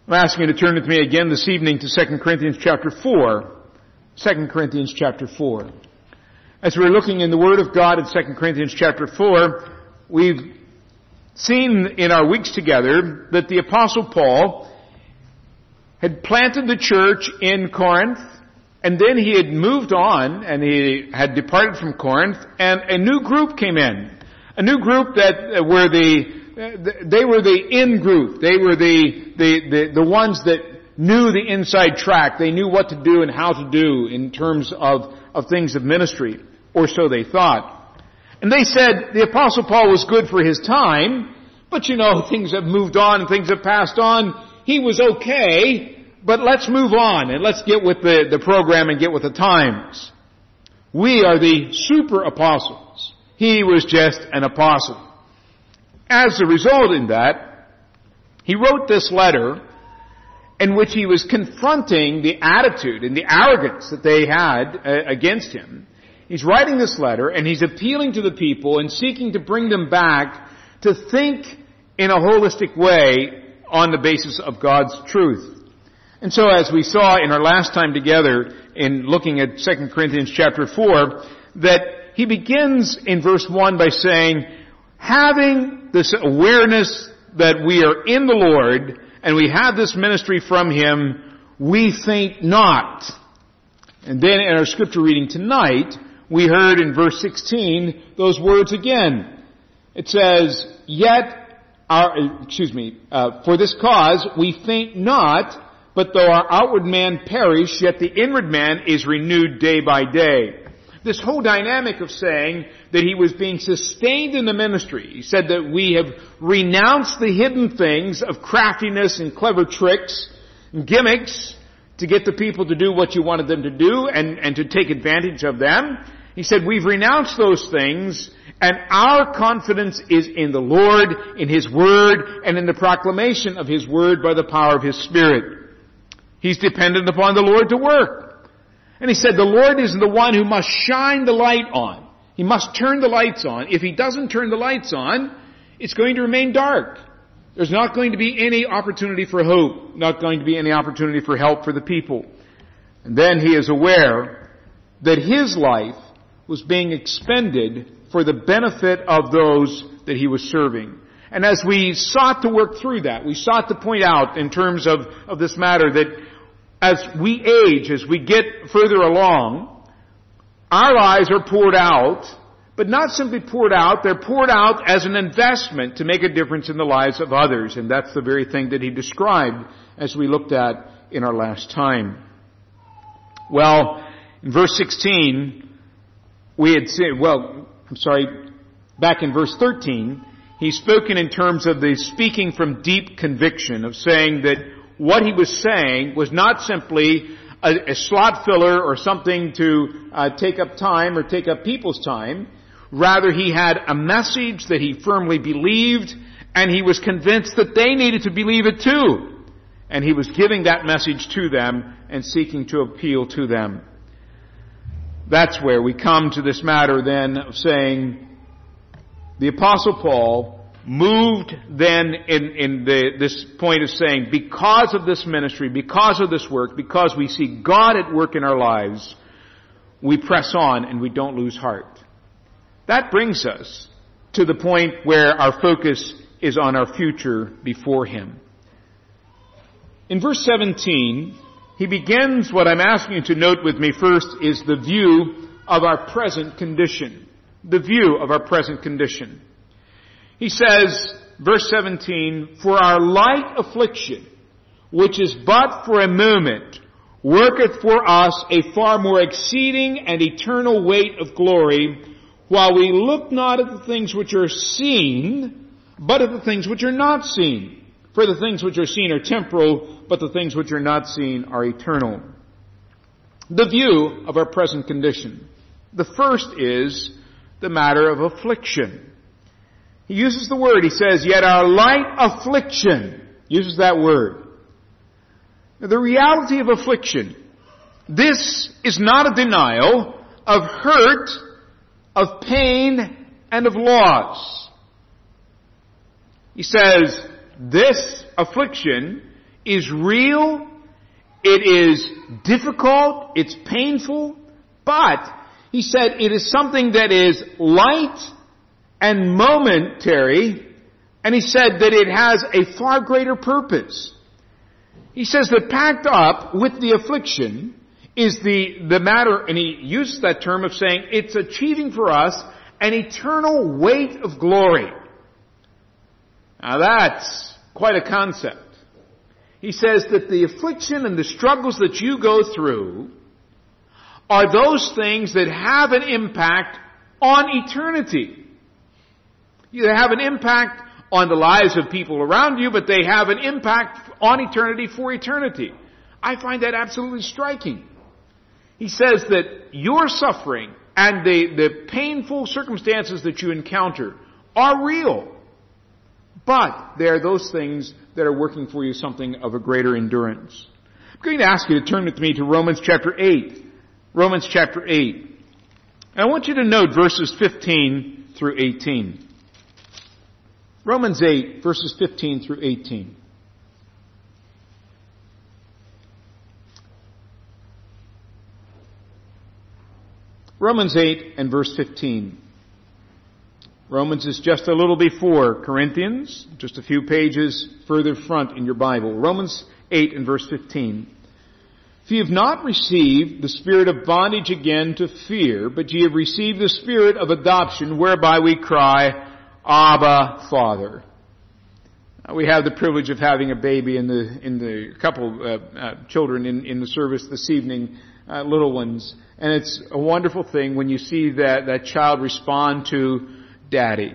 I'm asking you to turn with me again this evening to 2 Corinthians chapter 4. 2 Corinthians chapter 4. As we're looking in the Word of God in 2 Corinthians chapter 4, we've seen in our weeks together that the Apostle Paul had planted the church in Corinth, and then he had moved on, and he had departed from Corinth, and a new group came in. A new group that were they were the in group. They were the ones that knew the inside track. They knew what to do and how to do in terms of things of ministry, or so they thought. And they said the Apostle Paul was good for his time, but things have moved on and things have passed on. He was okay, but let's move on and let's get with the program and get with the times. We are the super apostles. He was just an apostle. As a result in that, he wrote this letter in which he was confronting the attitude and the arrogance that they had against him. He's writing this letter and he's appealing to the people and seeking to bring them back to think in a holistic way on the basis of God's truth. And so as we saw in our last time together in looking at 2 Corinthians chapter 4, that he begins in verse 1 by saying, having this awareness that we are in the Lord and we have this ministry from Him, we faint not. And then in our scripture reading tonight, we heard in verse 16 those words again. It says, for this cause we faint not, but though our outward man perish, yet the inward man is renewed day by day. This whole dynamic of saying that he was being sustained in the ministry. He said that we have renounced the hidden things of craftiness and clever tricks and gimmicks to get the people to do what you wanted them to do and to take advantage of them. He said we've renounced those things and our confidence is in the Lord, in His Word, and in the proclamation of His Word by the power of His Spirit. He's dependent upon the Lord to work. And he said the Lord is the one who must shine the light on. He must turn the lights on. If He doesn't turn the lights on, it's going to remain dark. There's not going to be any opportunity for hope, not going to be any opportunity for help for the people. And then he is aware that his life was being expended for the benefit of those that he was serving. And as we sought to work through that, we sought to point out in terms of this matter that as we age, as we get further along, our lives are poured out, but not simply poured out, they're poured out as an investment to make a difference in the lives of others. And that's the very thing that he described as we looked at in our last time. Well, in verse 16, back in verse 13, he's spoken in terms of the speaking from deep conviction, of saying that what he was saying was not simply a slot filler or something to take up time or take up people's time. Rather, he had a message that he firmly believed, and he was convinced that they needed to believe it too. And he was giving that message to them and seeking to appeal to them. That's where we come to this matter then of saying the Apostle Paul moved then in this point of saying, because of this ministry, because of this work, because we see God at work in our lives, we press on and we don't lose heart. That brings us to the point where our focus is on our future before Him. In verse 17, he begins, what I'm asking you to note with me first is the view of our present condition. The view of our present condition. He says, verse 17, for our light affliction, which is but for a moment, worketh for us a far more exceeding and eternal weight of glory, while we look not at the things which are seen, but at the things which are not seen. For the things which are seen are temporal, but the things which are not seen are eternal. The view of our present condition. The first is the matter of affliction. He uses the word, he says, yet our light affliction, uses that word. Now, the reality of affliction, this is not a denial of hurt, of pain, and of loss. He says, this affliction is real, it is difficult, it's painful, but he said it is something that is light and momentary, and he said that it has a far greater purpose. He says that packed up with the affliction is the matter, and he uses that term of saying it's achieving for us an eternal weight of glory. Now that's quite a concept. He says that the affliction and the struggles that you go through are those things that have an impact on eternity. They have an impact on the lives of people around you, but they have an impact on eternity for eternity. I find that absolutely striking. He says that your suffering and the painful circumstances that you encounter are real, but they are those things that are working for you something of a greater endurance. I'm going to ask you to turn with me to Romans chapter 8. Romans chapter 8. And I want you to note verses 15 through 18. Romans 8, verses 15 through 18. Romans 8 and verse 15. Romans is just a little before Corinthians, just a few pages further front in your Bible. Romans 8 and verse 15. For ye have not received the spirit of bondage again to fear, but ye have received the spirit of adoption, whereby we cry, Abba, Father. We have the privilege of having a baby in the couple children in the service this evening, little ones, and it's a wonderful thing when you see that child respond to Daddy.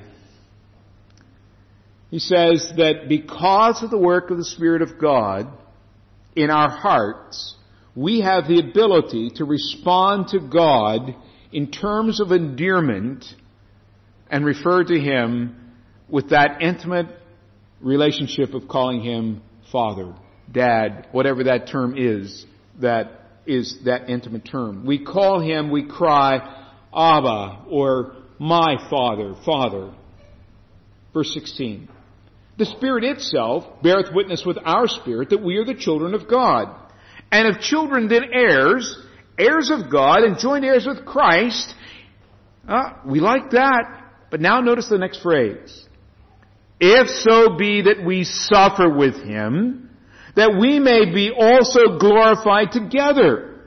He says that because of the work of the Spirit of God in our hearts, we have the ability to respond to God in terms of endearment and refer to Him with that intimate relationship of calling Him Father, Dad, whatever that term is that intimate term. We call Him, we cry, Abba, or my Father, Father. Verse 16. The Spirit itself beareth witness with our spirit that we are the children of God. And if children, then heirs, heirs of God, and joint heirs with Christ. We like that. But now notice the next phrase. If so be that we suffer with Him, that we may be also glorified together.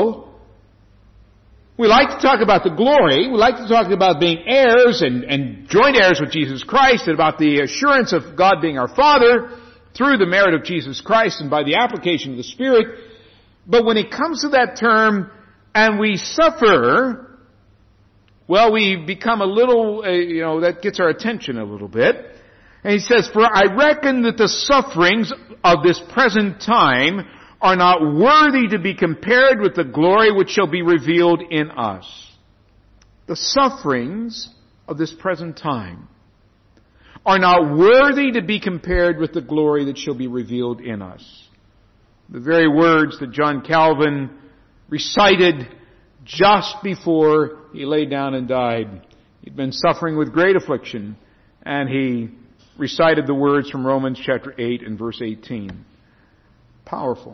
We like to talk about the glory. We like to talk about being heirs and joint heirs with Jesus Christ, and about the assurance of God being our Father through the merit of Jesus Christ and by the application of the Spirit. But when it comes to that term, and we suffer, well, we become a little, that gets our attention a little bit. And he says, for I reckon that the sufferings of this present time are not worthy to be compared with the glory which shall be revealed in us. The sufferings of this present time are not worthy to be compared with the glory that shall be revealed in us. The very words that John Calvin recited just before he lay down and died. He'd been suffering with great affliction, and he recited the words from Romans chapter 8 and verse 18. Powerful.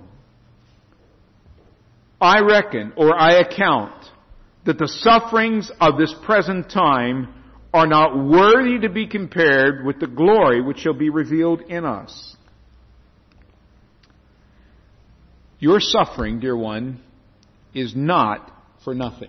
I reckon, or I account, that the sufferings of this present time are not worthy to be compared with the glory which shall be revealed in us. Your suffering, dear one, is not for nothing.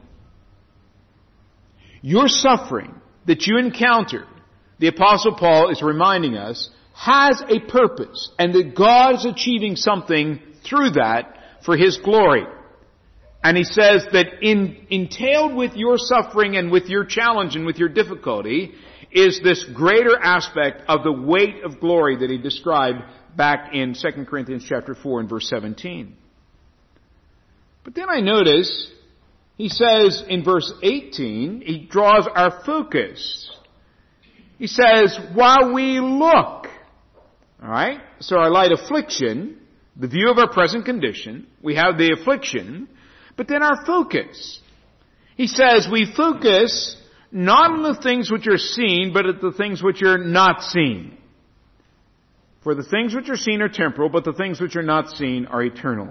Your suffering that you encounter, the Apostle Paul is reminding us, has a purpose, and that God is achieving something through that for His glory. And he says that entailed with your suffering and with your challenge and with your difficulty is this greater aspect of the weight of glory that he described back in 2 Corinthians chapter 4 and verse 17. But then I notice he says in verse 18, he draws our focus. He says, while we look. Alright? So our light affliction, the view of our present condition, we have the affliction, but then our focus. He says we focus not on the things which are seen, but at the things which are not seen. For the things which are seen are temporal, but the things which are not seen are eternal.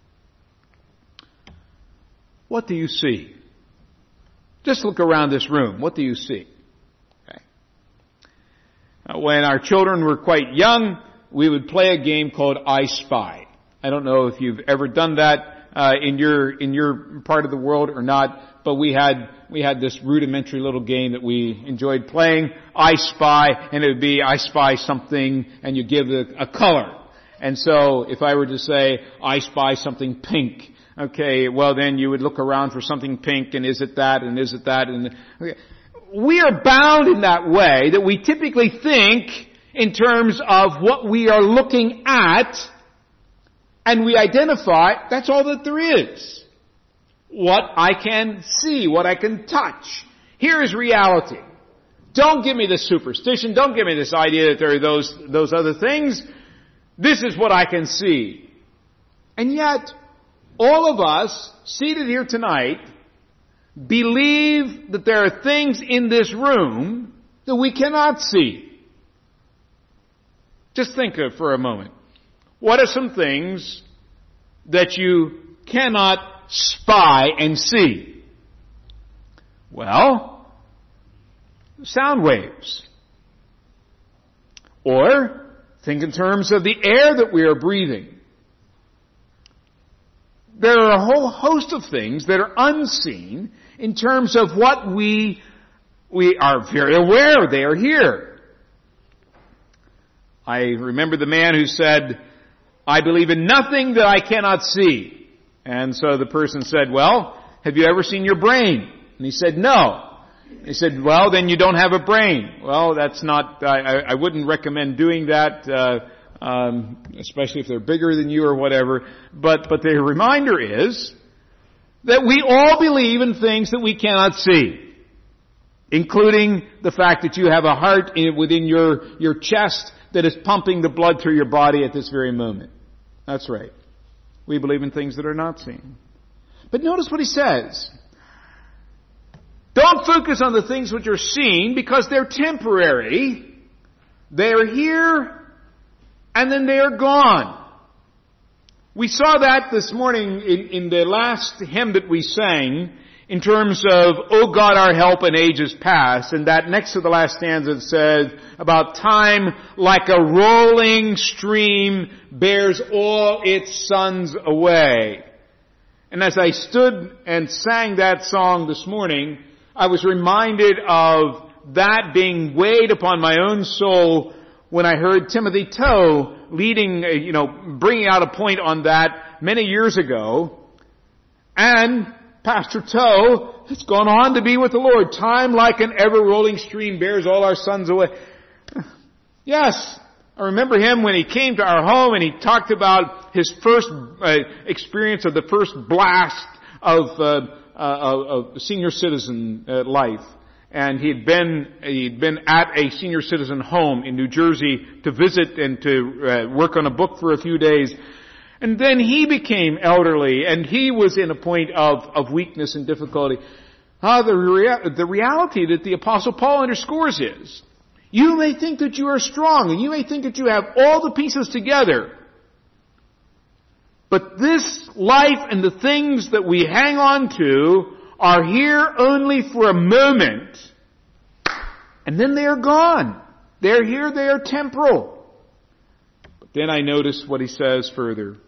What do you see? Just look around this room. What do you see? Okay. When our children were quite young, we would play a game called I Spy. I don't know if you've ever done that in your part of the world or not, but we had this rudimentary little game that we enjoyed playing, I Spy, and it would be I spy something, and you give a color. And so if I were to say, I spy something pink, okay, well then you would look around for something pink, and is it that, and is it that, and okay. We are bound in that way that we typically think in terms of what we are looking at, and we identify, that's all that there is. What I can see, what I can touch. Here is reality. Don't give me this superstition. Don't give me this idea that there are those other things. This is what I can see. And yet, all of us seated here tonight believe that there are things in this room that we cannot see. Just think of for a moment. What are some things that you cannot spy and see? Well, sound waves. Or think in terms of the air that we are breathing. There are a whole host of things that are unseen in terms of what we are very aware they are here. I remember the man who said, I believe in nothing that I cannot see. And so the person said, well, have you ever seen your brain? And he said, no. He said, well, then you don't have a brain. Well, that's not, I wouldn't recommend doing that, especially if they're bigger than you or whatever. But the reminder is that we all believe in things that we cannot see, including the fact that you have a heart within your chest that is pumping the blood through your body at this very moment. That's right. We believe in things that are not seen. But notice what he says. Don't focus on the things which are seen because they're temporary. They're here and then they are gone. We saw that this morning in the last hymn that we sang in terms of, O God, our help in ages past. And that next to the last stanza it says about time like a rolling stream bears all its sons away. And as I stood and sang that song this morning, I was reminded of that being weighed upon my own soul when I heard Timothy Toe leading, bringing out a point on that many years ago. And Pastor Toe has gone on to be with the Lord. Time like an ever-rolling stream bears all our sons away. Yes, I remember him when he came to our home and he talked about his first experience of the first blast of senior citizen life. And he'd been at a senior citizen home in New Jersey to visit and to work on a book for a few days. And then he became elderly, and he was in a point of weakness and difficulty. The reality that the Apostle Paul underscores is, you may think that you are strong, and you may think that you have all the pieces together. But this life and the things that we hang on to are here only for a moment, and then they are gone. They're here, they are temporal. But then I notice what he says further.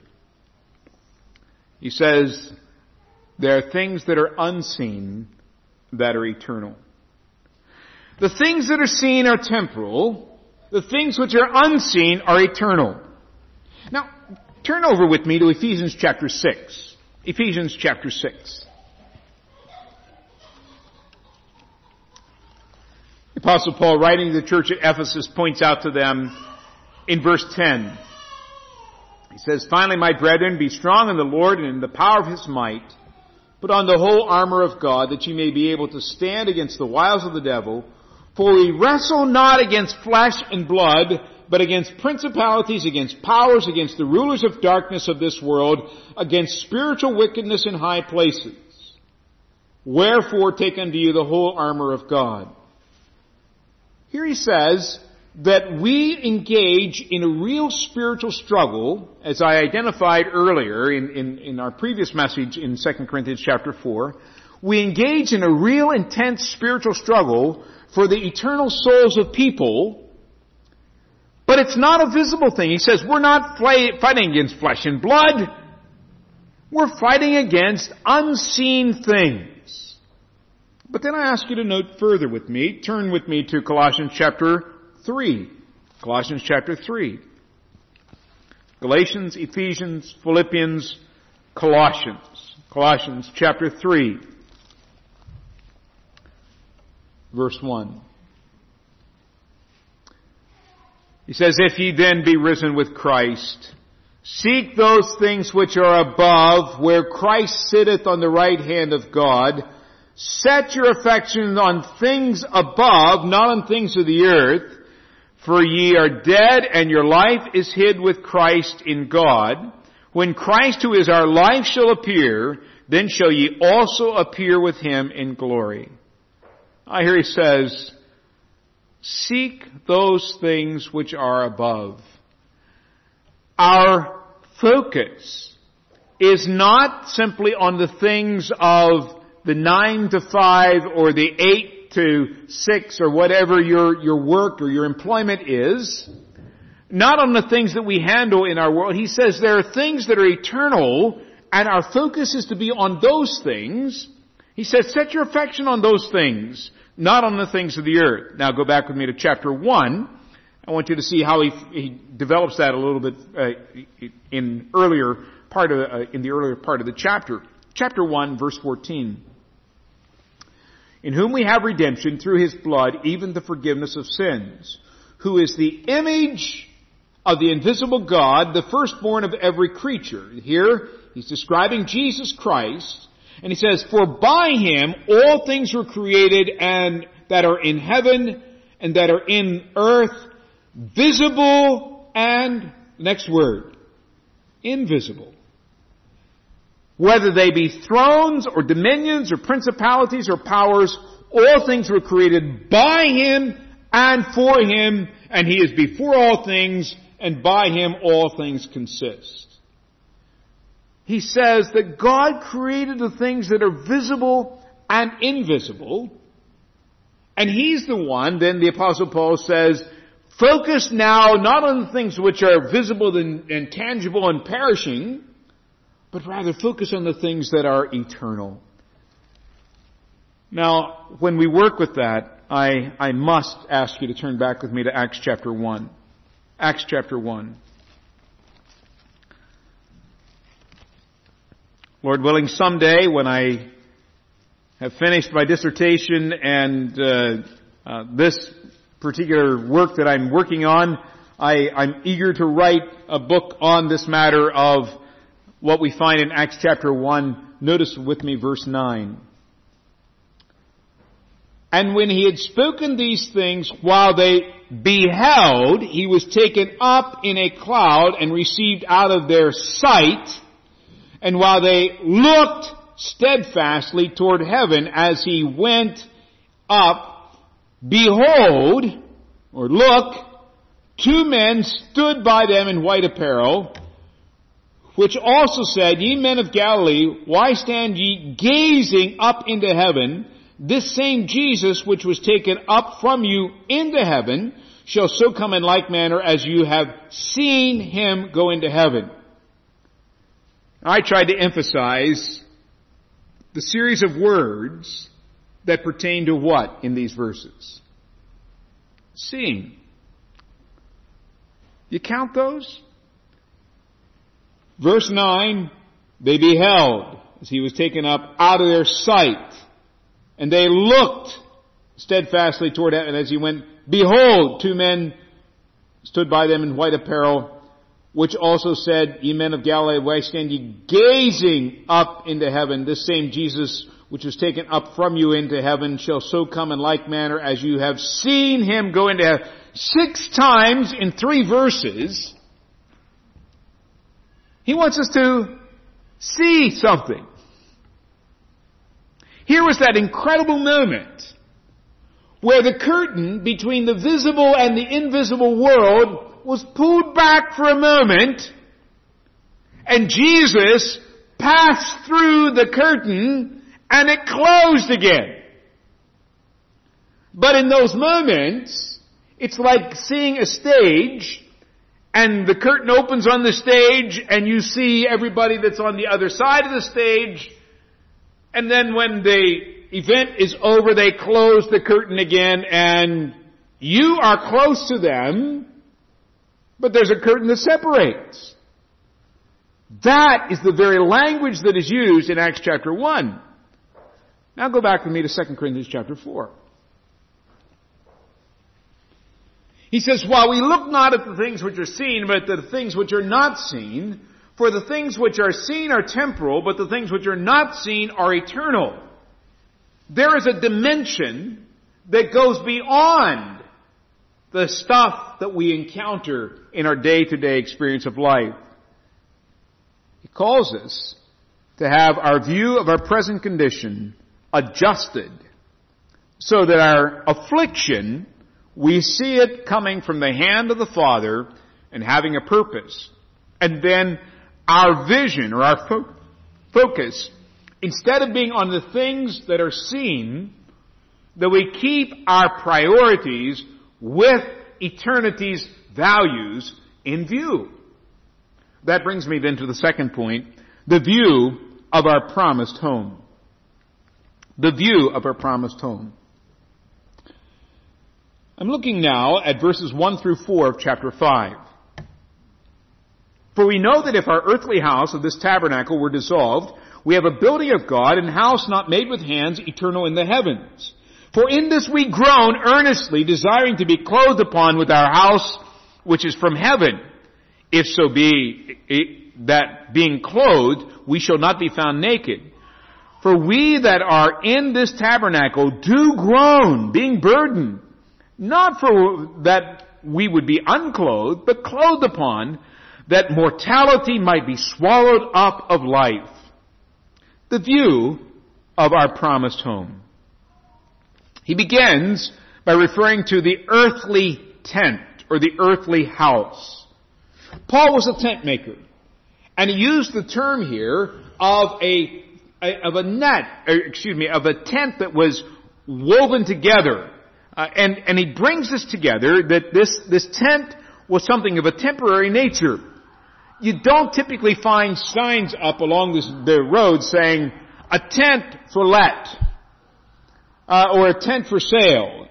He says, there are things that are unseen that are eternal. The things that are seen are temporal. The things which are unseen are eternal. Now, turn over with me to Ephesians chapter 6. Ephesians chapter 6. The Apostle Paul, writing to the church at Ephesus, points out to them in verse 10. He says, finally, my brethren, be strong in the Lord and in the power of His might. Put on the whole armor of God, that ye may be able to stand against the wiles of the devil. For we wrestle not against flesh and blood, but against principalities, against powers, against the rulers of darkness of this world, against spiritual wickedness in high places. Wherefore take unto you the whole armor of God. Here he says, that we engage in a real spiritual struggle, as I identified earlier in our previous message in 2 Corinthians chapter 4, we engage in a real intense spiritual struggle for the eternal souls of people, but it's not a visible thing. He says we're not fighting against flesh and blood. We're fighting against unseen things. But then I ask you to note further with me, turn with me to Colossians chapter 3. Colossians chapter 3. Galatians, Ephesians, Philippians, Colossians. Colossians chapter 3. Verse 1. He says, if ye then be risen with Christ, seek those things which are above, where Christ sitteth on the right hand of God. Set your affections on things above, not on things of the earth. For ye are dead, and your life is hid with Christ in God. When Christ, who is our life, shall appear, then shall ye also appear with him in glory. Here he says, seek those things which are above. Our focus is not simply on the things of the 9 to 5 or the 8 to 6 or whatever your work or your employment is. Not on the things that we handle in our world. He says there are things that are eternal, and our focus is to be on those things. He says set your affection on those things, not on the things of the earth. Now go back with me to chapter 1. I want you to see how he develops that a little bit in the earlier part of the chapter. Chapter 1, verse 14. In whom we have redemption through his blood, even the forgiveness of sins, who is the image of the invisible God, the firstborn of every creature. Here, he's describing Jesus Christ, and he says, for by him all things were created, and that are in heaven, and that are in earth, visible, and, next word, invisible. Whether they be thrones or dominions or principalities or powers, all things were created by him and for him, and he is before all things, and by him all things consist. He says that God created the things that are visible and invisible, and he's the one, then the Apostle Paul says, focus now not on the things which are visible and tangible and perishing, but rather focus on the things that are eternal. Now, when we work with that, I must ask you to turn back with me to Acts chapter 1. Acts chapter 1. Lord willing, someday when I have finished my dissertation and this particular work that I'm working on, I'm eager to write a book on this matter of what we find in Acts chapter 1. Notice with me verse 9. And when he had spoken these things, while they beheld, he was taken up in a cloud and received out of their sight. And while they looked steadfastly toward heaven as he went up, behold, or look, 2 men stood by them in white apparel, which also said, ye men of Galilee, why stand ye gazing up into heaven? This same Jesus which was taken up from you into heaven shall so come in like manner as you have seen him go into heaven. I tried to emphasize the series of words that pertain to what in these verses? Seeing. You count those? Verse 9, they beheld as he was taken up out of their sight, and they looked steadfastly toward heaven as he went. Behold, 2 men stood by them in white apparel, which also said, ye men of Galilee, why stand ye gazing up into heaven? This same Jesus which was taken up from you into heaven shall so come in like manner as you have seen him go into heaven. 6 times in 3 verses, he wants us to see something. Here was that incredible moment where the curtain between the visible and the invisible world was pulled back for a moment, and Jesus passed through the curtain and it closed again. But in those moments, it's like seeing a stage, and the curtain opens on the stage and you see everybody that's on the other side of the stage, and then when the event is over, they close the curtain again and you are close to them, but there's a curtain that separates. That is the very language that is used in Acts chapter 1. Now go back with me to 2 Corinthians chapter 4. He says, while we look not at the things which are seen, but at the things which are not seen, for the things which are seen are temporal, but the things which are not seen are eternal. There is a dimension that goes beyond the stuff that we encounter in our day-to-day experience of life. He calls us to have our view of our present condition adjusted so that our affliction, we see it coming from the hand of the Father and having a purpose. And then our vision or our focus, instead of being on the things that are seen, that we keep our priorities with eternity's values in view. That brings me then to the second point, the view of our promised home. The view of our promised home. I'm looking now at verses 1 through 4 of chapter 5. For we know that if our earthly house of this tabernacle were dissolved, we have a building of God, and house not made with hands, eternal in the heavens. For in this we groan earnestly, desiring to be clothed upon with our house which is from heaven. If so be that being clothed, we shall not be found naked. For we that are in this tabernacle do groan, being burdened, not for that we would be unclothed, but clothed upon, that mortality might be swallowed up of life. The view of our promised home. He begins by referring to the earthly tent, or the earthly house. Paul was a tent maker, and he used the term here of a tent that was woven together. And he brings this together that this tent was something of a temporary nature. You don't typically find signs up along the road saying a tent for let, or a tent for sale.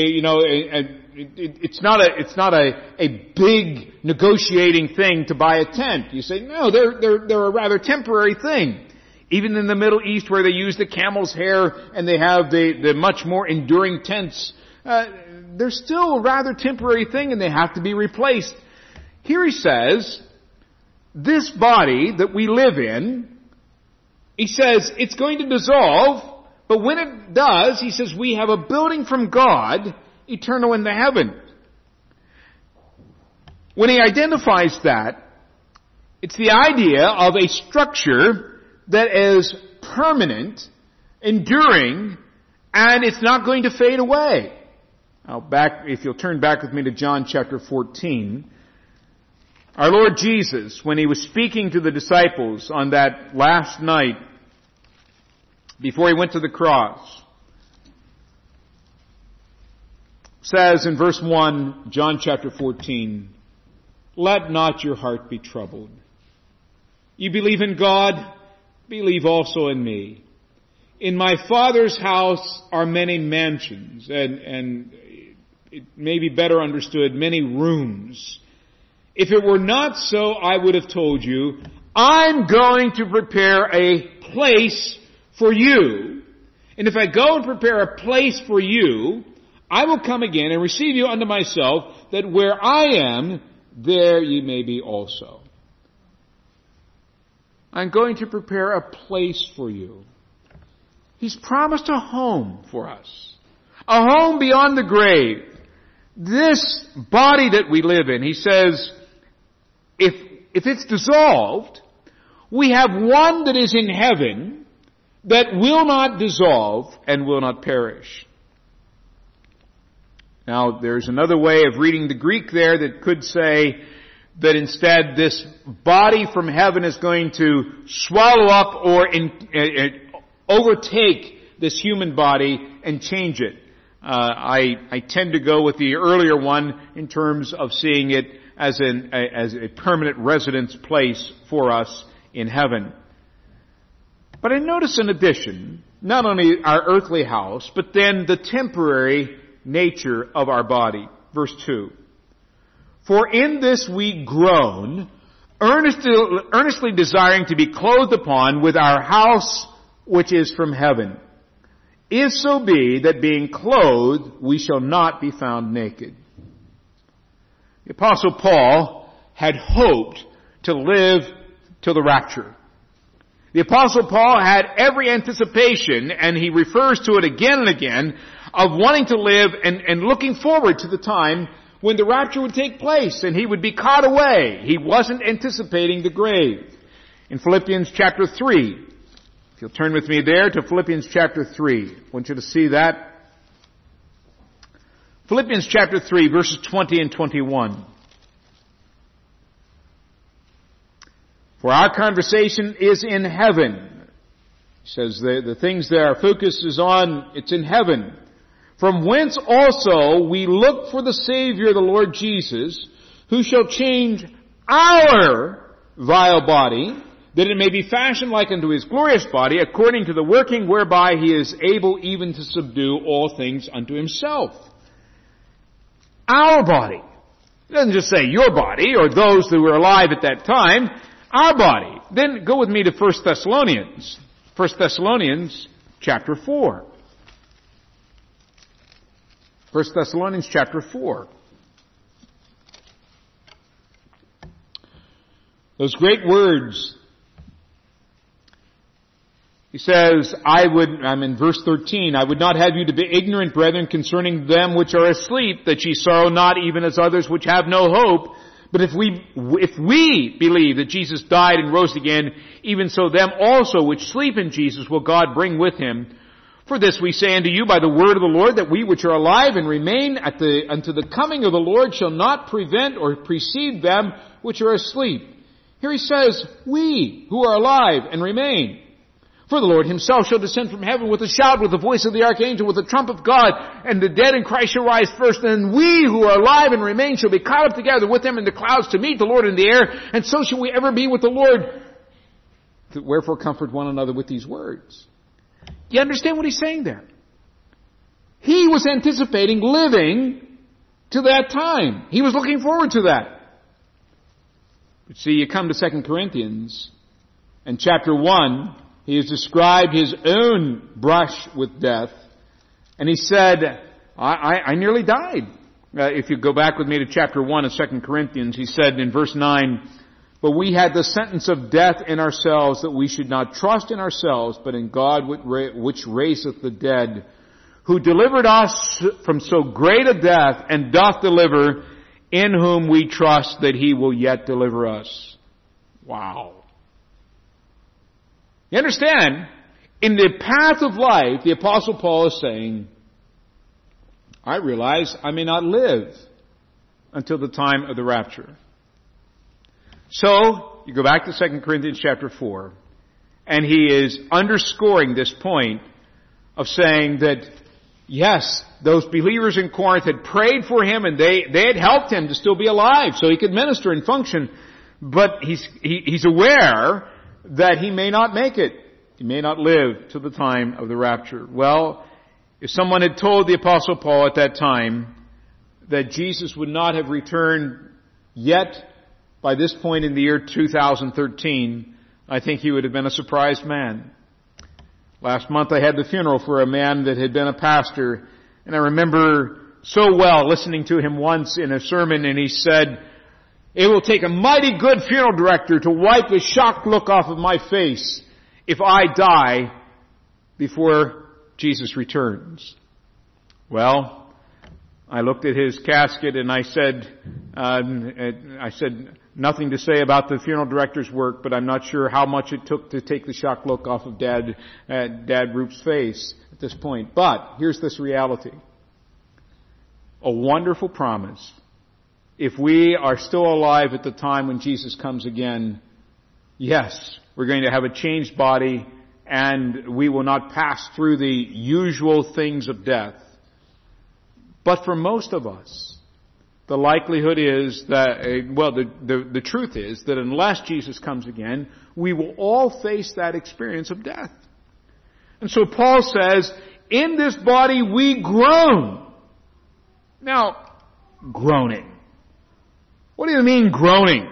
It's not a big negotiating thing to buy a tent. You say, no, they're a rather temporary thing. Even in the Middle East where they use the camel's hair and they have the much more enduring tents, they're still a rather temporary thing and they have to be replaced. Here he says, this body that we live in, he says it's going to dissolve, but when it does, he says we have a building from God, eternal in the heavens. When he identifies that, it's the idea of a structure that is permanent, enduring, and it's not going to fade away. Now if you'll turn back with me to John chapter 14, our Lord Jesus, when he was speaking to the disciples on that last night before he went to the cross, says in verse 1, John chapter 14, let not your heart be troubled. You believe in God, believe also in me. In my Father's house are many mansions, and it may be better understood, many rooms. If it were not so, I would have told you, I'm going to prepare a place for you. And if I go and prepare a place for you, I will come again and receive you unto myself, that where I am, there ye may be also. I'm going to prepare a place for you. He's promised a home for us. A home beyond the grave. This body that we live in, he says, if it's dissolved, we have one that is in heaven that will not dissolve and will not perish. Now, there's another way of reading the Greek there that could say that instead this body from heaven is going to swallow up or overtake this human body and change it. I tend to go with the earlier one in terms of seeing it as a permanent residence place for us in heaven. But I notice in addition, not only our earthly house, but then the temporary nature of our body. Verse 2. For in this we groan, earnestly desiring to be clothed upon with our house which is from heaven. If so be that being clothed we shall not be found naked. The Apostle Paul had hoped to live till the rapture. The Apostle Paul had every anticipation, and he refers to it again and again, of wanting to live and looking forward to the time when the rapture would take place and he would be caught away. He wasn't anticipating the grave. In Philippians chapter 3, if you'll turn with me there to Philippians chapter 3, I want you to see that. Philippians chapter 3, verses 20 and 21. For our conversation is in heaven. He says the things that our focus is on, it's in heaven. From whence also we look for the Savior, the Lord Jesus, who shall change our vile body, that it may be fashioned like unto His glorious body, according to the working whereby He is able even to subdue all things unto Himself. Our body. It doesn't just say your body or those who were alive at that time. Our body. Then go with me to 1 Thessalonians. 1 Thessalonians chapter 4. 1 Thessalonians chapter 4. Those great words. He says, I'm in verse 13, I would not have you to be ignorant, brethren, concerning them which are asleep, that ye sorrow not even as others which have no hope. But if we believe that Jesus died and rose again, even so them also which sleep in Jesus will God bring with Him. For this we say unto you by the word of the Lord, that we which are alive and remain unto the coming of the Lord shall not prevent or precede them which are asleep. Here he says, we who are alive and remain. For the Lord Himself shall descend from heaven with a shout, with the voice of the archangel, with the trump of God, and the dead in Christ shall rise first. And we who are alive and remain shall be caught up together with them in the clouds to meet the Lord in the air, and so shall we ever be with the Lord. Wherefore comfort one another with these words. You understand what he's saying there? He was anticipating living to that time. He was looking forward to that. But see, you come to 2 Corinthians, and chapter 1, he has described his own brush with death, and he said, I nearly died. If you go back with me to chapter 1 of 2 Corinthians, he said in verse 9, but we had the sentence of death in ourselves, that we should not trust in ourselves, but in God which raiseth the dead, who delivered us from so great a death, and doth deliver, in whom we trust that He will yet deliver us. Wow. You understand? In the path of life, the Apostle Paul is saying, I realize I may not live until the time of the rapture. So, you go back to 2 Corinthians chapter 4, and he is underscoring this point of saying that, yes, those believers in Corinth had prayed for him, and they had helped him to still be alive so he could minister and function, but he's aware that he may not make it. He may not live till the time of the rapture. Well, if someone had told the Apostle Paul at that time that Jesus would not have returned yet by this point in the year 2013, I think he would have been a surprised man. Last month I had the funeral for a man that had been a pastor, and I remember so well listening to him once in a sermon, and he said, it will take a mighty good funeral director to wipe the shocked look off of my face if I die before Jesus returns. Well, I looked at his casket and I said, nothing to say about the funeral director's work, but I'm not sure how much it took to take the shocked look off of Dad Roop's face at this point. But here's this reality. a wonderful promise. If we are still alive at the time when Jesus comes again, yes, we're going to have a changed body, and we will not pass through the usual things of death. But for most of us, the likelihood is that, the truth is that unless Jesus comes again, we will all face that experience of death. And so Paul says, in this body we groan. Now, groaning. What do you mean groaning?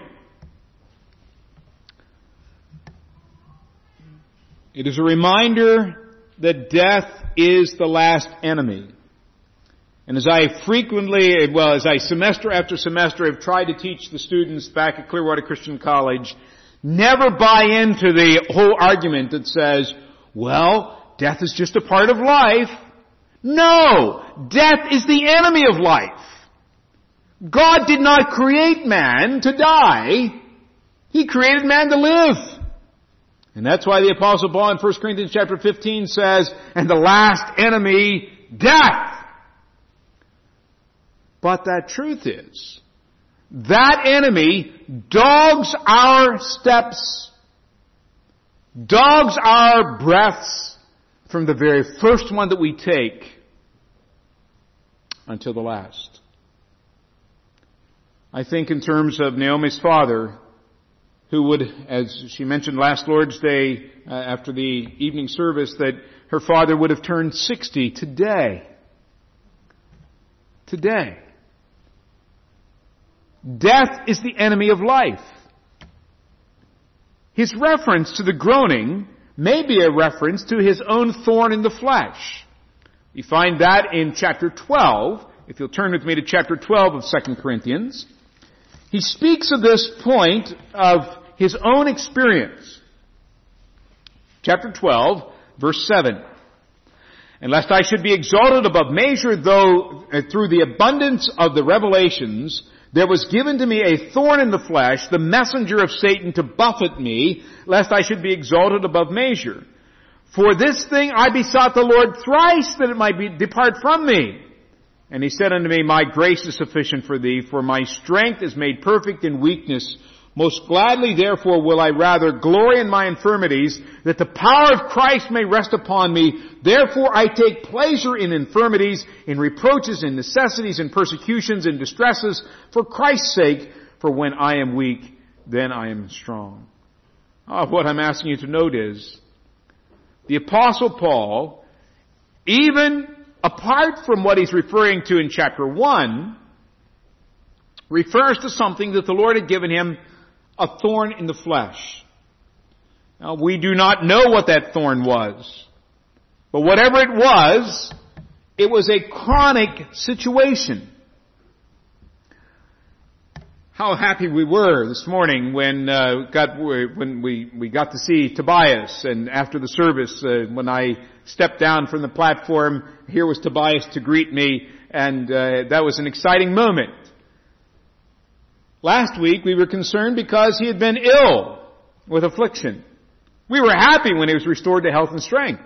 It is a reminder that death is the last enemy. And as I semester after semester have tried to teach the students back at Clearwater Christian College, never buy into the whole argument that says, well, death is just a part of life. No! Death is the enemy of life. God did not create man to die. He created man to live. And that's why the Apostle Paul in 1 Corinthians chapter 15 says, and the last enemy, death. But that truth is, that enemy dogs our steps, dogs our breaths from the very first one that we take until the last. I think in terms of Naomi's father, who would, as she mentioned last Lord's Day after the evening service, that her father would have turned 60 today. Today. Death is the enemy of life. His reference to the groaning may be a reference to his own thorn in the flesh. You find that in chapter 12. If you'll turn with me to chapter 12 of 2 Corinthians. He speaks of this point of his own experience. Chapter 12, verse 7. And lest I should be exalted above measure, though through the abundance of the revelations, there was given to me a thorn in the flesh, the messenger of Satan to buffet me, lest I should be exalted above measure. For this thing I besought the Lord thrice that it might depart from me. And he said unto me, my grace is sufficient for thee, for my strength is made perfect in weakness. Most gladly therefore will I rather glory in my infirmities, that the power of Christ may rest upon me. Therefore I take pleasure in infirmities, in reproaches, in necessities, in persecutions, in distresses, for Christ's sake. For when I am weak, then I am strong. What I'm asking you to note is, the Apostle Paul, even apart from what he's referring to in chapter 1, refers to something that the Lord had given him, a thorn in the flesh. Now, we do not know what that thorn was. But whatever it was a chronic situation. How happy we were this morning when we got to see Tobias, and after the service, when I stepped down from the platform, here was Tobias to greet me, and that was an exciting moment. Last week we were concerned because he had been ill with affliction. We were happy when he was restored to health and strength.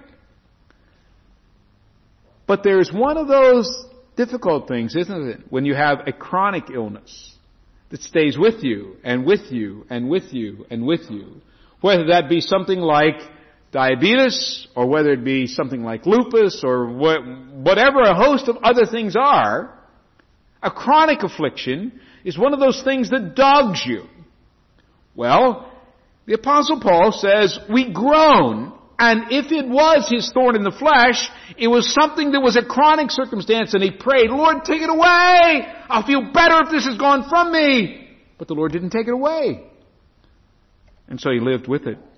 But there's one of those difficult things, isn't it, when you have a chronic illness that stays with you and with you and with you and with you. Whether that be something like diabetes, or whether it be something like lupus, or whatever a host of other things are, a chronic affliction is one of those things that dogs you. Well, the Apostle Paul says, we groan, and if it was his thorn in the flesh, it was something that was a chronic circumstance, and he prayed, Lord, take it away! I'll feel better if this has gone from me! But the Lord didn't take it away. And so he lived with it.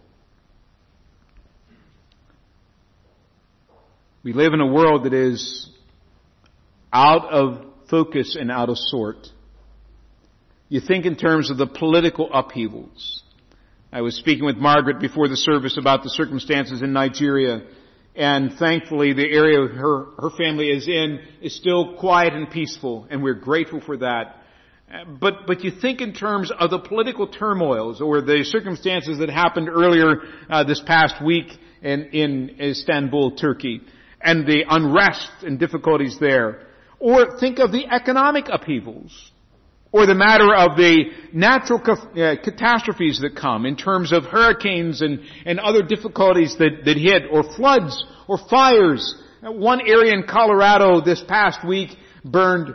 We live in a world that is out of focus and out of sort. You think in terms of the political upheavals. I was speaking with Margaret before the service about the circumstances in Nigeria, and thankfully the area her family is in is still quiet and peaceful, and we're grateful for that. But you think in terms of the political turmoils or the circumstances that happened earlier this past week in Istanbul, Turkey, and the unrest and difficulties there. Or think of the economic upheavals. Or the matter of the natural catastrophes that come in terms of hurricanes and other difficulties that hit, or floods, or fires. One area in Colorado this past week burned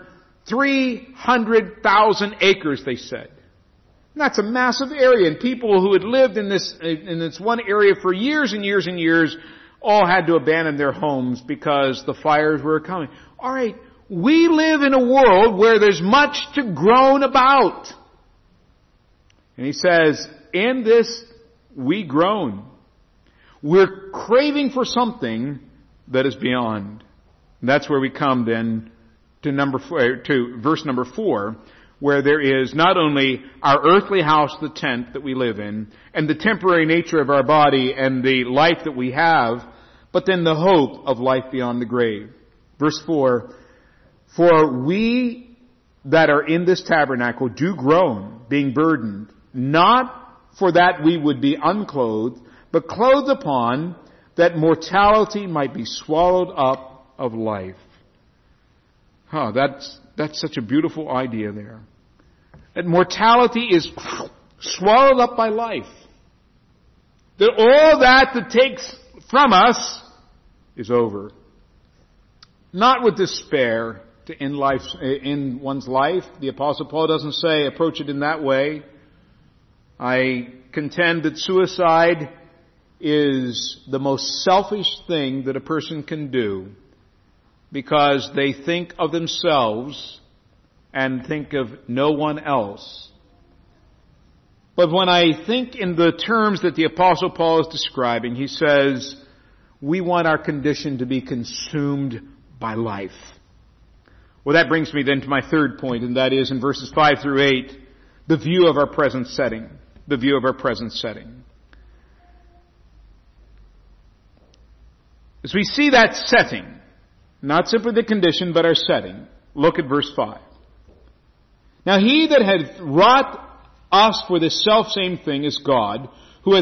300,000 acres, they said. And that's a massive area, and people who had lived in this one area for years and years and years all had to abandon their homes because the fires were coming. All right, we live in a world where there's much to groan about. And he says, in this we groan. We're craving for something that is beyond. And that's where we come then to verse number 4, where there is not only our earthly house, the tent that we live in, and the temporary nature of our body and the life that we have, but then the hope of life beyond the grave. Verse 4, for we that are in this tabernacle do groan, being burdened, not for that we would be unclothed, but clothed upon, that mortality might be swallowed up of life. That's such a beautiful idea there. That mortality is swallowed up by life. That all that takes from us is over. Not with despair to end one's life. The Apostle Paul doesn't say approach it in that way. I contend that suicide is the most selfish thing that a person can do, because they think of themselves and think of no one else. But when I think in the terms that the Apostle Paul is describing, he says, we want our condition to be consumed by life. Well, that brings me then to my third point, and that is in verses 5 through 8, the view of our present setting. The view of our present setting. As we see that setting, not simply the condition, but our setting, look at verse 5. Now he that hath wrought us for this selfsame thing is God, who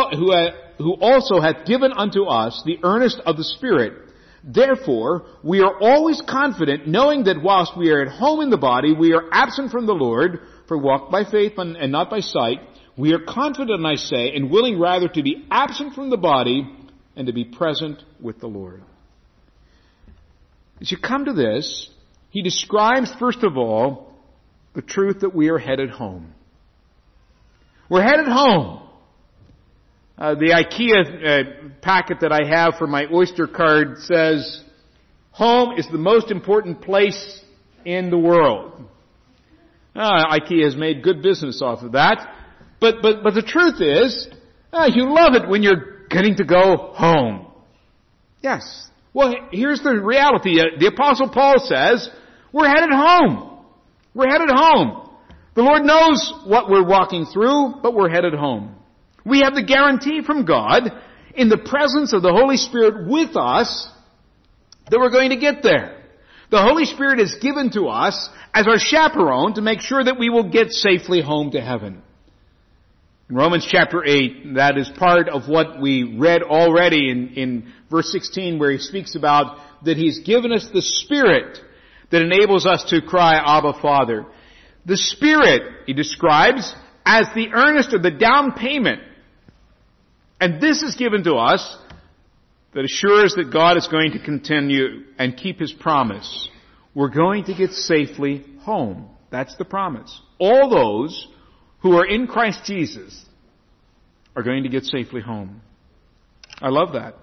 also hath given unto us the earnest of the Spirit. Therefore, we are always confident, knowing that whilst we are at home in the body, we are absent from the Lord, for walk by faith and not by sight. We are confident, I say, and willing rather to be absent from the body and to be present with the Lord. As you come to this, he describes, first of all, the truth that we are headed home. We're headed home. The IKEA packet that I have for my Oyster card says, home is the most important place in the world. IKEA has made good business off of that. But the truth is, you love it when you're getting to go home. Yes. Well, here's the reality. The Apostle Paul says, we're headed home. We're headed home. The Lord knows what we're walking through, but we're headed home. We have the guarantee from God, in the presence of the Holy Spirit with us, that we're going to get there. The Holy Spirit is given to us as our chaperone to make sure that we will get safely home to heaven. In Romans chapter 8, that is part of what we read already in verse 16, where he speaks about that he's given us the Spirit that enables us to cry, Abba, Father. The Spirit, he describes, as the earnest or the down payment. And this is given to us that assures that God is going to continue and keep His promise. We're going to get safely home. That's the promise. All those who are in Christ Jesus are going to get safely home. I love that.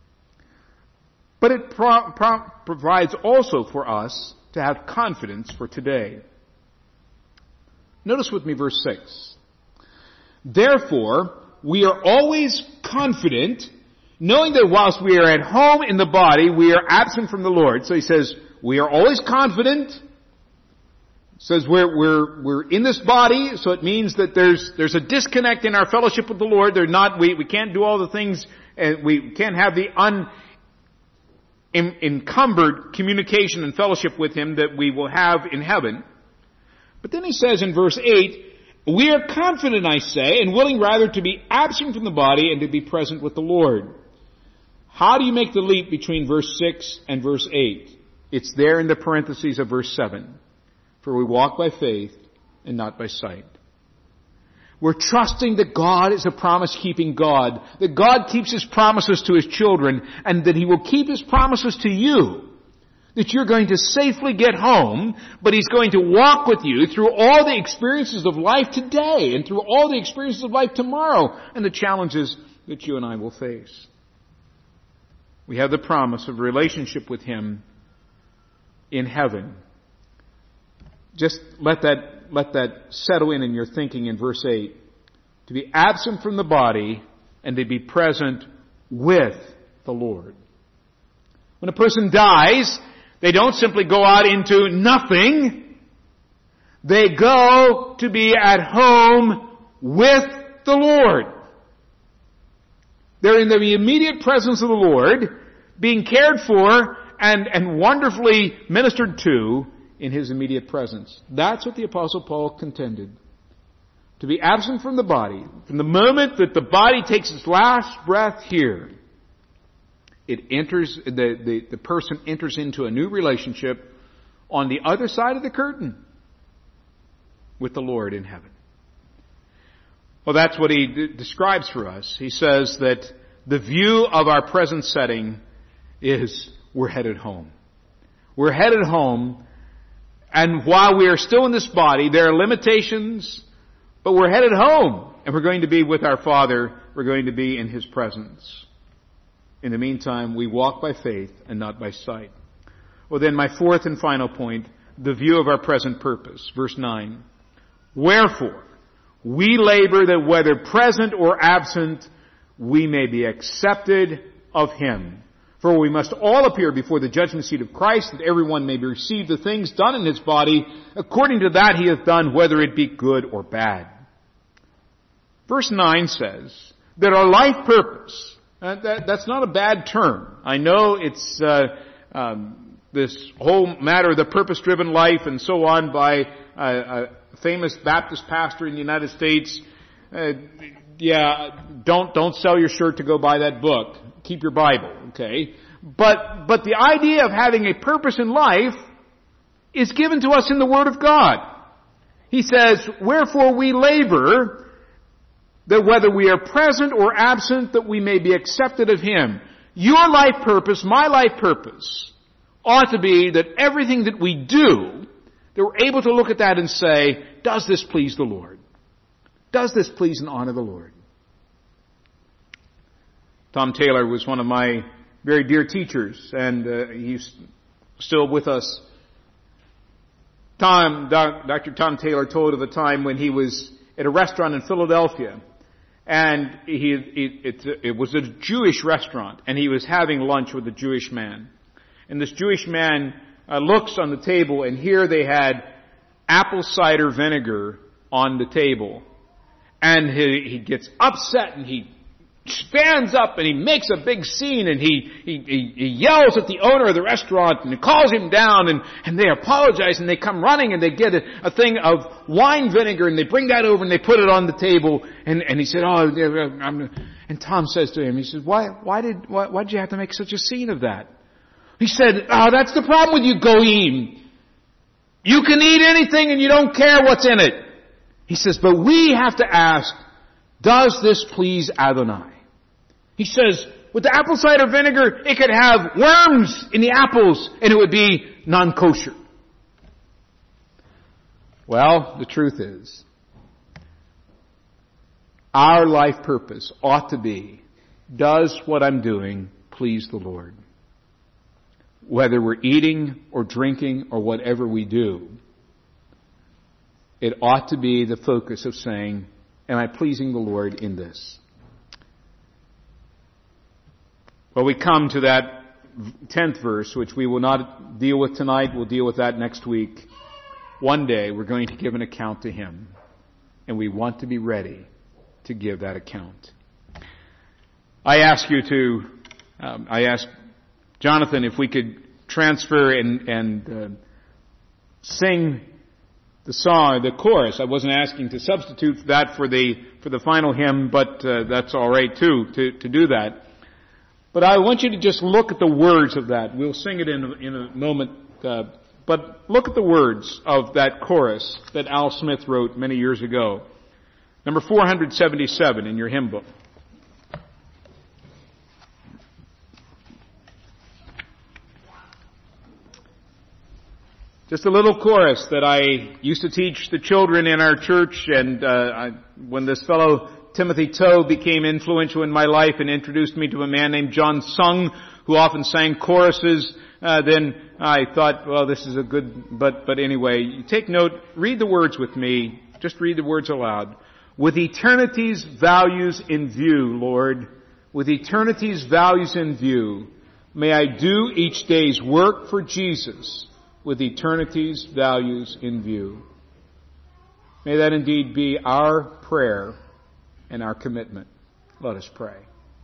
But it provides also for us to have confidence for today. Notice with me verse 6. Therefore, we are always confident, knowing that whilst we are at home in the body, we are absent from the Lord. So he says, we are always confident. It says we're in this body, so it means that there's a disconnect in our fellowship with the Lord. We can't do all the things, we can't have the unencumbered communication and fellowship with Him that we will have in heaven. But then he says in verse 8, we are confident, I say, and willing rather to be absent from the body and to be present with the Lord. How do you make the leap between verse 6 and verse 8? It's there in the parentheses of verse 7. For we walk by faith and not by sight. We're trusting that God is a promise-keeping God, that God keeps His promises to His children, and that He will keep His promises to you. That you're going to safely get home, but He's going to walk with you through all the experiences of life today, and through all the experiences of life tomorrow, and the challenges that you and I will face. We have the promise of relationship with Him in heaven. Just let that settle in your thinking in verse 8. To be absent from the body and to be present with the Lord. When a person dies, they don't simply go out into nothing. They go to be at home with the Lord. They're in the immediate presence of the Lord, being cared for and wonderfully ministered to in His immediate presence. That's what the Apostle Paul contended. To be absent from the body, from the moment that the body takes its last breath here, it enters, the person enters into a new relationship on the other side of the curtain with the Lord in heaven. Well, that's what he describes for us. He says that the view of our present setting is we're headed home. We're headed home. And while we are still in this body, there are limitations, but we're headed home. And we're going to be with our Father. We're going to be in His presence. In the meantime, we walk by faith and not by sight. Well, then my fourth and final point, the view of our present purpose. Verse 9. Wherefore, we labor that whether present or absent, we may be accepted of Him. For we must all appear before the judgment seat of Christ, that everyone may receive the things done in his body, according to that he hath done, whether it be good or bad. Verse 9 says that our life purpose, that's not a bad term. I know it's this whole matter of the purpose-driven life and so on by a famous Baptist pastor in the United States. Don't sell your shirt to go buy that book. Keep your Bible, okay? But the idea of having a purpose in life is given to us in the Word of God. He says, wherefore we labor, that whether we are present or absent, that we may be accepted of Him. Your life purpose, my life purpose, ought to be that everything that we do, that we're able to look at that and say, does this please the Lord? Does this please and honor the Lord? Tom Taylor was one of my very dear teachers, and he's still with us. Dr. Tom Taylor told of a time when he was at a restaurant in Philadelphia, and it was a Jewish restaurant, and he was having lunch with a Jewish man. And this Jewish man looks on the table, and here they had apple cider vinegar on the table. And he gets upset, and he stands up and he makes a big scene, and he yells at the owner of the restaurant and he calls him down, and they apologize, and they come running and they get a thing of wine vinegar and they bring that over and they put it on the table, and he said, and Tom says to him, he says, why did you have to make such a scene of that? He said, that's the problem with you goyim. You can eat anything and you don't care what's in it. He says, but we have to ask, does this please Adonai? He says, with the apple cider vinegar, it could have worms in the apples and it would be non-kosher. Well, the truth is, our life purpose ought to be, does what I'm doing please the Lord? Whether we're eating or drinking or whatever we do, it ought to be the focus of saying, am I pleasing the Lord in this? Well, we come to that 10th verse, which we will not deal with tonight. We'll deal with that next week. One day, we're going to give an account to Him. And we want to be ready to give that account. I ask Jonathan if we could transfer and sing the song, the chorus. I wasn't asking to substitute that for the final hymn, but that's all right too, to do that. But I want you to just look at the words of that. We'll sing it in a moment. But look at the words of that chorus that Al Smith wrote many years ago. Number 477 in your hymn book. Just a little chorus that I used to teach the children in our church, and when this fellow Timothy Toe became influential in my life and introduced me to a man named John Sung, who often sang choruses, then I thought, well, this is a good, but anyway, take note, read the words with me, just read the words aloud. With eternity's values in view, Lord, with eternity's values in view, may I do each day's work for Jesus with eternity's values in view. May that indeed be our prayer and our commitment. Let us pray.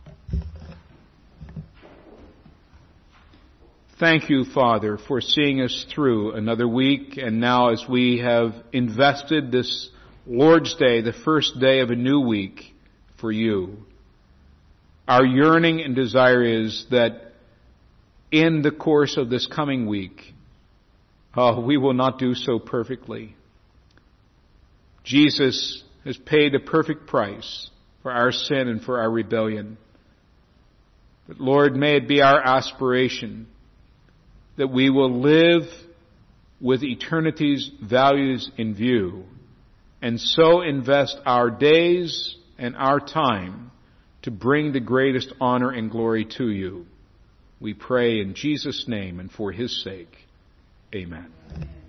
Thank you, Father, for seeing us through another week, and now as we have invested this Lord's Day, the first day of a new week, for you, our yearning and desire is that in the course of this coming week, we will not do so perfectly. Jesus has paid a perfect price for our sin and for our rebellion. But Lord, may it be our aspiration that we will live with eternity's values in view, and so invest our days and our time to bring the greatest honor and glory to you. We pray in Jesus' name and for His sake. Amen.